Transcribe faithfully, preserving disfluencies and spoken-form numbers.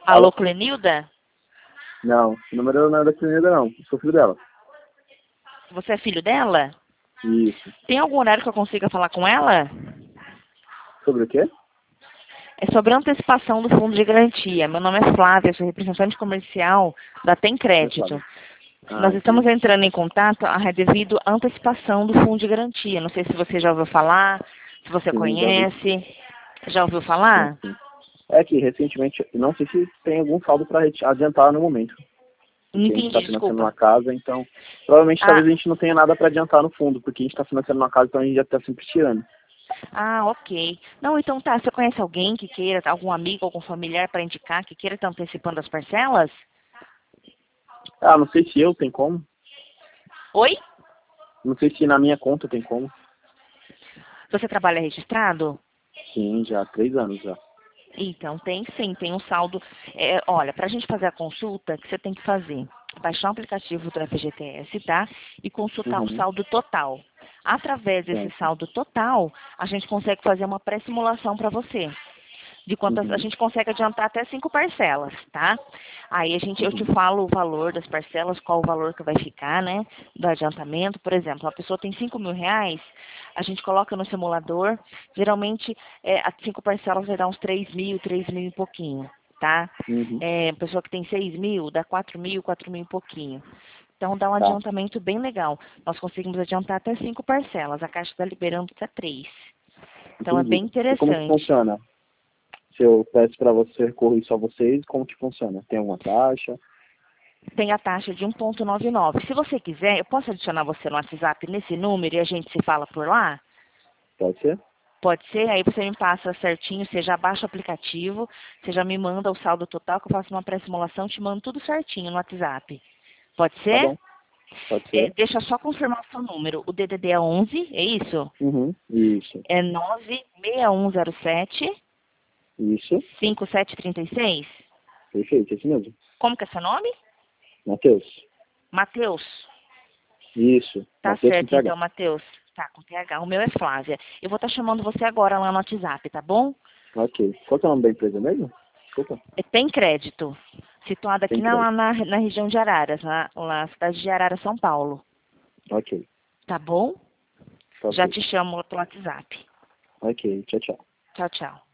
Alô, Clenilda? Não, o número não é da Clenilda, não. Eu sou filho dela. Você é filho dela? Isso. Tem algum horário que eu consiga falar com ela? Sobre o quê? É sobre a antecipação do fundo de garantia. Meu nome é Flávia, sou representante comercial da Tem Crédito. Ah, Nós estamos entendi. entrando em contato a devido à antecipação do fundo de garantia. Não sei se você já ouviu falar, se você Sim, já vi. conhece. Já ouviu Sim, falar? sim. É que recentemente, não sei se tem algum saldo para adiantar no momento. Não Porque a gente entendi, está financiando uma desculpa. casa, então provavelmente Ah, talvez a gente não tenha nada para adiantar no fundo, porque a gente está financiando uma casa, então a gente já está sempre tirando. ah, ok. Não, então tá. Você conhece alguém que queira, algum amigo, algum familiar para indicar que queira estar antecipando as parcelas? Ah, não sei se eu tem como. Oi? Não sei se na minha conta tem como. Você trabalha registrado? Sim, já há três anos já. Então, tem sim, tem um saldo. É, olha, para a gente fazer a consulta, o que você tem que fazer? Baixar o aplicativo do F G T S, tá? E consultar o Uhum. saldo total. Através desse Certo. saldo total, a gente consegue fazer uma pré-simulação para você. De quantas a Uhum. gente consegue adiantar até cinco parcelas, tá? Aí a gente, eu te Uhum. falo o valor das parcelas, qual o valor que vai ficar, né? Do adiantamento. Por exemplo, a pessoa tem cinco mil reais, a gente coloca no simulador, geralmente é, as cinco parcelas vai dar uns três mil, três mil e pouquinho, tá? Uhum. É, pessoa que tem seis mil, dá quatro mil, quatro mil e pouquinho. Então dá um Tá. adiantamento bem legal. Nós conseguimos adiantar até cinco parcelas, a Caixa está liberando até três. Então é Entendi. bem E como que interessante. funciona? Se eu peço para você recorrer só vocês, como que funciona? Tem alguma taxa? Tem a taxa de um vírgula noventa e nove. Se você quiser, eu posso adicionar você no WhatsApp nesse número e a gente se fala por lá? Pode ser? Pode ser? Aí você me passa certinho, você já baixa o aplicativo, você já me manda o saldo total, que eu faço uma pré-simulação, te mando tudo certinho no WhatsApp. Pode Tá ser? bom. Pode É, ser? deixa eu só confirmar o seu número. O D D D é onze, é isso? Uhum. Isso. É nove seis um zero sete, Isso. cinco sete três seis? Perfeito, esse mesmo. Como que é seu nome? Matheus. Matheus. Isso. Tá Matheus com certo, T H. então, Matheus. Tá, com T H. O meu é Flávia. Eu vou estar chamando você agora lá no WhatsApp, tá bom? Ok. Qual que é o nome da empresa mesmo? Desculpa. É, tem crédito. Situado aqui Tem na, crédito. na, na região de Araras, na, na cidade de Araras, São Paulo. Ok. Tá bom? Tá Já ok. te chamo pelo WhatsApp. Ok. Tchau, tchau. Tchau, tchau.